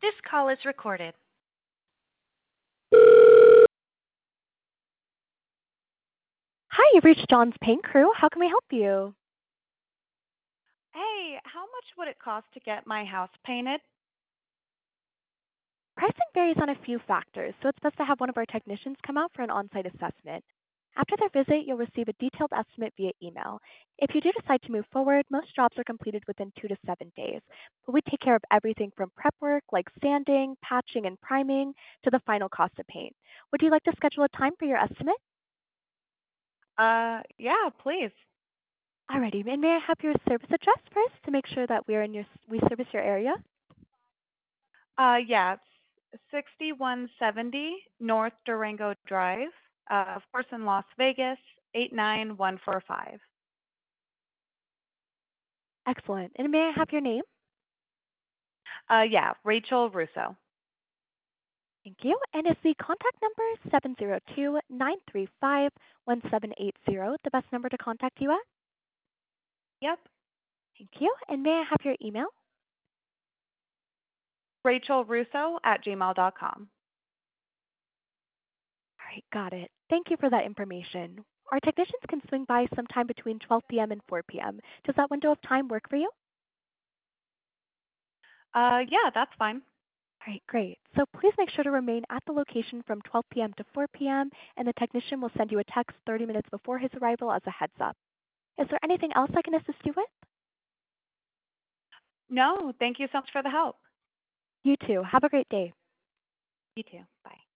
This call is recorded. Hi, you've reached John's Paint Crew. How can we help you? Hey, how much would it cost to get my house painted? Pricing varies on a few factors, so it's best to have one of our technicians come out for an on site assessment. After their visit, you'll receive a detailed estimate via email. If you do decide to move forward, most jobs are completed within 2 to 7 days, but we take care of everything from prep work like sanding, patching, and priming to the final cost of paint. Would you like to schedule a time for your estimate? Yeah, please. Alrighty, and may I have your service address first to make sure that we service your area? Yeah, it's 6170 North Durango Drive, of course in Las Vegas, 89145. Excellent. And may I have your name? Yeah, Rachel Russo. Thank you. And is the contact number 702-935-1780 the best number to contact you at? Yep, Thank you. And may I have your email? Rachel Russo at gmail.com. All right, got it. Thank you for that information. Our technicians can swing by sometime between 12 p.m. and 4 p.m. Does that window of time work for you? Yeah, that's fine. All right, great. So please make sure to remain at the location from 12 p.m. to 4 p.m., and the technician will send you a text 30 minutes before his arrival as a heads up. Is there anything else I can assist you with? No, thank you so much for the help. You too. Have a great day. You too. Bye.